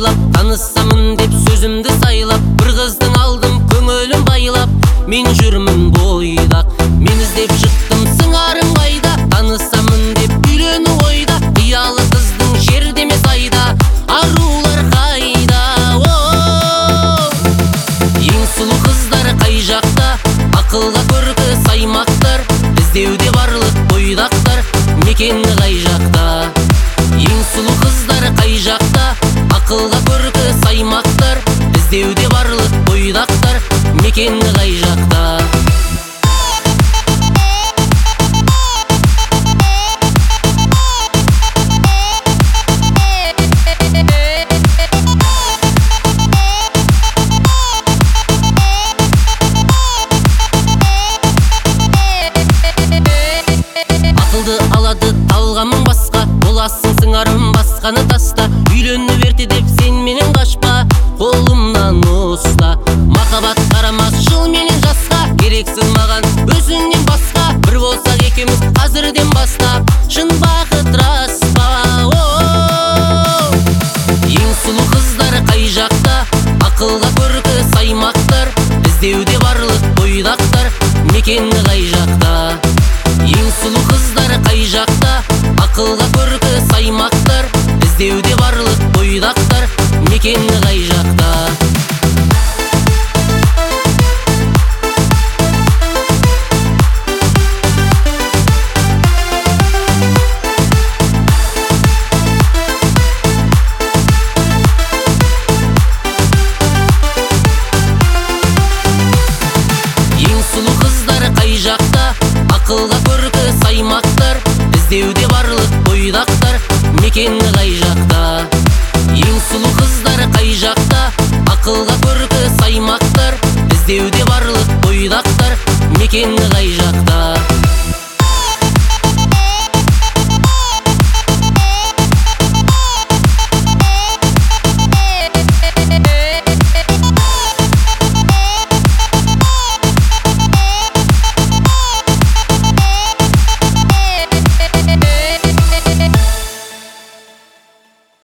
сыйлап, танысамын деп сөзімді сайлап, бір қыздың алдым көңілім байлап. Мен жүрмін бойдақ, мен іздеп шықтым сыңарым қайда, танысамын деп үйлену ойда, қиялы қыздың жерде емес айда, арулар қайда. Ең сұлу қыздар қай жақта, ақылға көркі саймақтар, іздеуде барлық бойдақтар, мекені қай жақта. Ең сұлу қыздар қай жақта, ақылға көркі саймақтар, іздеуде барлық бойдақтар, мекені қай жақта. Ақылды алады талғамың басқа, боласың сыңарым басқаны таста. Үйлену ерте деп сен менен қашпа, қолымнан ұста. Махаббат қарамас жыл менен жасқа, керексің маған өзіңнен басқа. Бір болсақ екеуміз қазірден бастап, шын бақыт рас па? Ең сұлу қыздар қай жақта, ақылға көркі саймақтар, іздеуде барлық бойдақтар, мекені қай жақта. Ең сұлу қыздар қай жақта, ақылға көркі саймақтар, іздеуде барлық бойдақтар, мекені қай жақта. Ең сұлу қыздар қай жақта, ақылға көркі саймақтар, іздеуде барлық бойдақтар, мекені қай жақта. Ең сұлу қыздар қай жақта, ақылға көркі саймақтар, іздеуде барлық бойдақтар, мекені қай жақта.